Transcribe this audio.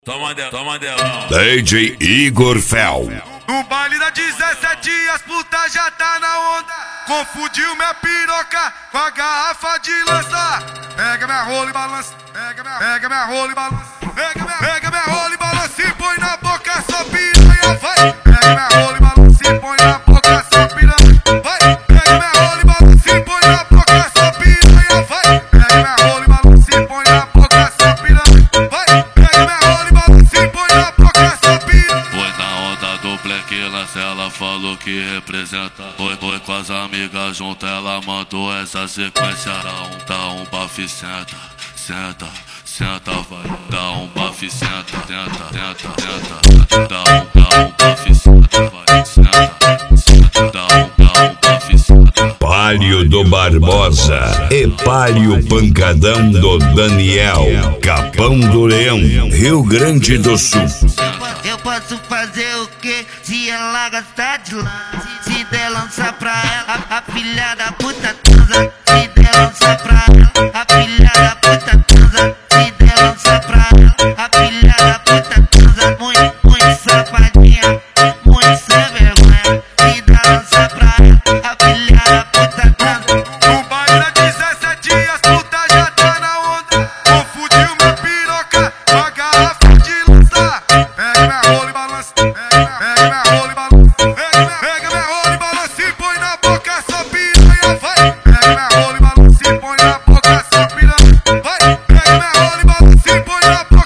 Toma delão. DJ Igor Fel. No baile da 17 as putas já tá na onda. Confundiu minha piroca com a garrafa de lança. Pega minha rola e balança. Pega minha rola e balança. Pega minha rola e balança e põe na boca só piranha, vai. Pega minha rola e balança e põe na boca só piranha, vai. Pega minha rola e balança e põe na boca só piranha, vai. Pega minha rola e balança e põe na boca só piranha, vai. Pega minha rola e balança e põe na boca só piranha. Foi na onda do Black Lance, ela falou que representa. Foi com as amigas junto, ela mandou essa sequência. Dá um bafo e senta, vai. Dá um bafo e senta, tenta. Dá um bafo e senta, vai. Dá um bafo e senta. Palio do Barbosa e Palio Pancadão do Daniel, Capão do Leão, Rio Grande do Sul. Eu posso fazer o que se ela gostar de lã? Se der lança pra ela, a filha da puta transa. Se der lança pra ela, a filha da puta transa. Se der lança pra ela, a filha da puta transa. Muito safadinha, muito sem vergonha. Se der lança pra ela, a filha da puta transa. No baile da 17 as putas já tá na onda. Confundiu minha piroca com a garrafa de lança. Pega minha rola e balança. Pega minha rola e balança. Pega minha rola e balança e põe na boca só piranha, vai. Pega minha rola e balança e põe na boca só piranha, vai. Pega minha rola e balança e põe na boca.